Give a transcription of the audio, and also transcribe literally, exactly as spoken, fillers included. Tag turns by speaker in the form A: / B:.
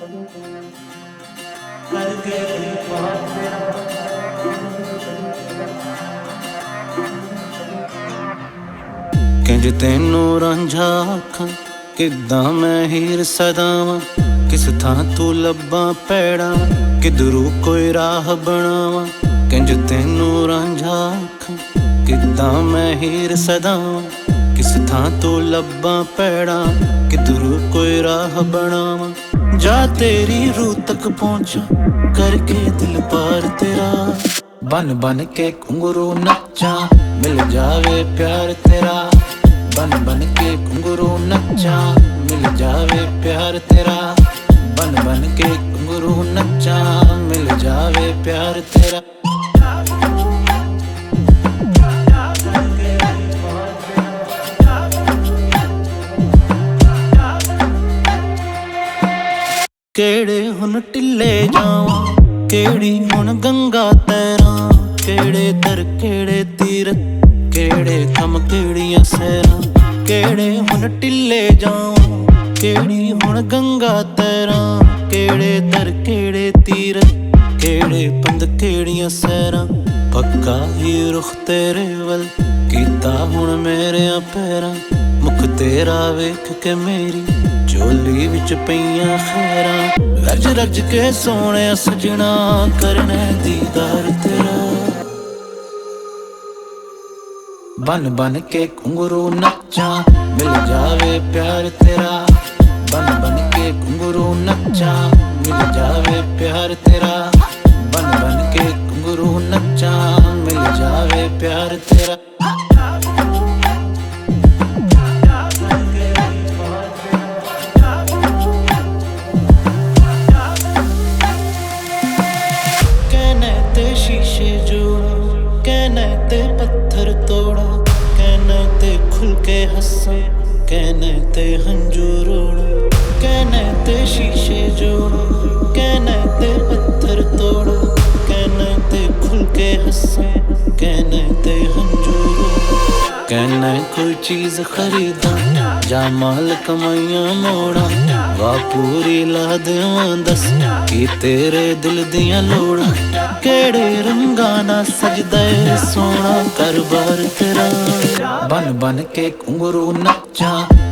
A: करके किंज तेनू रांझा आखां किद्दां मैं हीर सदावां किस थां तू लब्बां पैड़ा किधरू कोई राह बनावां किंज तेनू रांझा आखां किद्दां मैं हीर सदावां किस थां तू लब्बां पैड़ा किधरू कोई राह बनावां जा तेरी रूह तक पहुंचा करके दिल पार तेरा बन बन के घुंघरू नच्चा मिल जावे प्यार तेरा बन बन के घुंघरू नच्चा मिल जावे प्यार तेरा बन बन के घुंघरू नच्चा मिल जावे प्यार तेरा केड़े हुन टिल्ले जावां केड़ी हुन गंगा तैरां केड़े दर केड़े तीरथ केड़े कम केड़ियां सैरां केड़े हुन टिल्ले जावां केड़ी हुन गंगा तैरां केड़े दर केड़े तीरथ केड़े पंद केड़ियां सैरां पक्का ही रुख तेरे वल कीता हुन मेरेयां पैरां मुख तेरा वेख के मेरी झोली विच पईयां खैरां रज रज के सोने सजना करने दीदार तेरा बन बन के घुंघरू नच्चा मिल जावे प्यार तेरा बन बन के घुंघरू नच्चा मिल जावे प्यार तेरा बन बन के घुंघरू नच्चा मिल जावे प्यार तेरा शीशे जोड़ा कहने ते पत्थर तोड़ा कहने ते खुल के हंसा कहने ते हंजू रोड़ा कहने ते शीशे जोड़ा कहने ते पत्थर तोड़ा कहने ते खुल के हंसा कहने ते हंजू रोड़ा कहने कोई चीज खरीदा जा माल कमाइयां मोड़ा वाह पूरी ला देवां दस कि तेरे दिल दियां लोड़ा केड़े रंगा ना सजदा सोना करबार तेरा बन बन के घुंघरू नच्चा